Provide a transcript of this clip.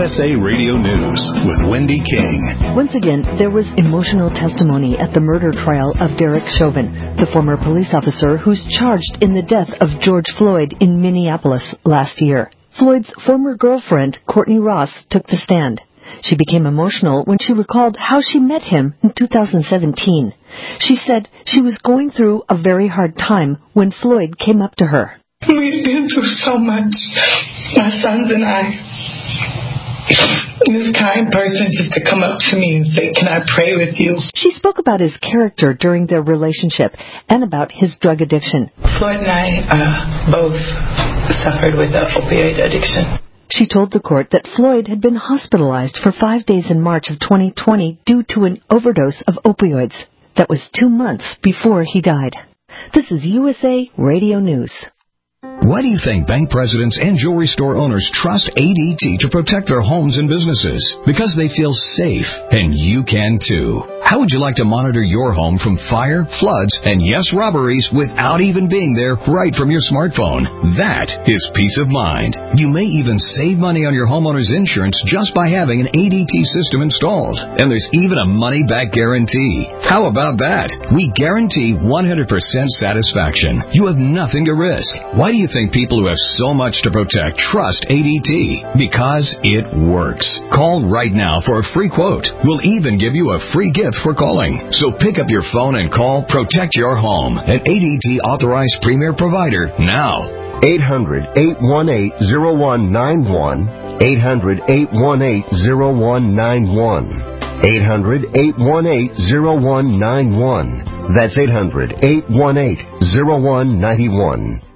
USA Radio News with Wendy King. Once again, there was emotional testimony at the murder trial of Derek Chauvin, the former police officer who's charged in the death of George Floyd in Minneapolis last year. Floyd's former girlfriend, Courtney Ross, took the stand. She became emotional when she recalled how she met him in 2017. She said she was going through a very hard time when Floyd came up to her. We've been through so much, my sons and I. This kind person just to come up to me and say, "Can I pray with you?" She spoke about his character during their relationship and about his drug addiction. Floyd and I both suffered with an opioid addiction. She told the court that Floyd had been hospitalized for 5 days in March of 2020 due to an overdose of opioids. That was 2 months before he died. This is USA Radio News. Why do you think bank presidents and jewelry store owners trust ADT to protect their homes and businesses? Because they feel safe, and you can too. How would you like to monitor your home from fire, floods, and yes, robberies without even being there right from your smartphone? That is peace of mind. You may even save money on your homeowner's insurance just by having an ADT system installed. And there's even a money-back guarantee. How about that? We guarantee 100% satisfaction. You have nothing to risk. Why do you think people who have so much to protect trust ADT? Because it works. Call right now for a free quote. We'll even give you a free gift for calling. So pick up your phone and call Protect Your Home, an ADT authorized premier provider now. 800-818-0191. 800-818-0191. 800-818-0191. That's 800-818-0191.